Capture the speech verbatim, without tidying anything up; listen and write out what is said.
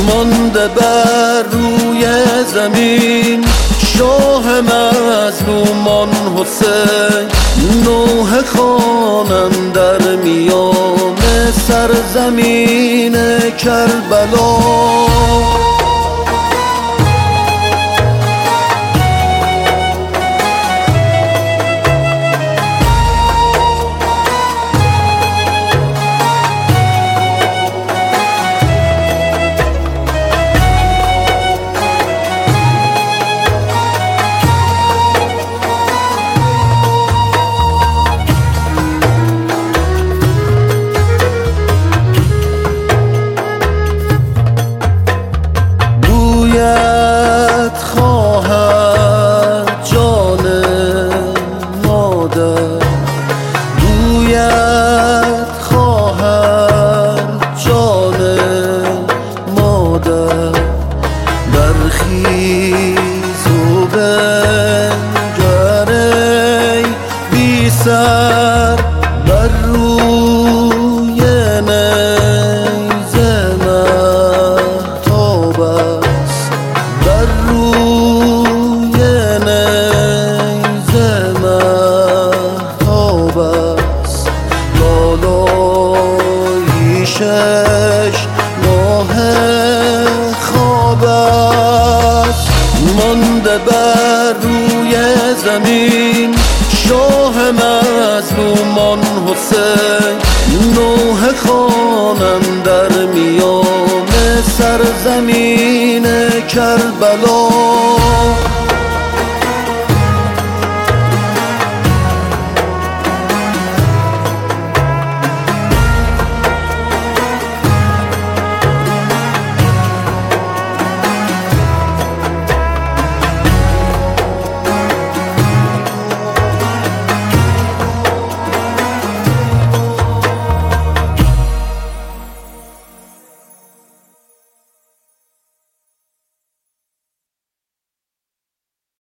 مانده بر روی زمین شاه مظلومان حسین، نوح خوانم در میان سرزمین کربلا. خواهد جان مادر، بویت خواهد جان مادر، برخیز و بنگر ای بی سر بر روی نیزه مهتاب است، بر روی نیزه مهتاب است، لالایی شش ماه خواب است. مانده بر روی زمین شاه مظلومان حسین، نوح خوانم در میان سرزمین کربلا.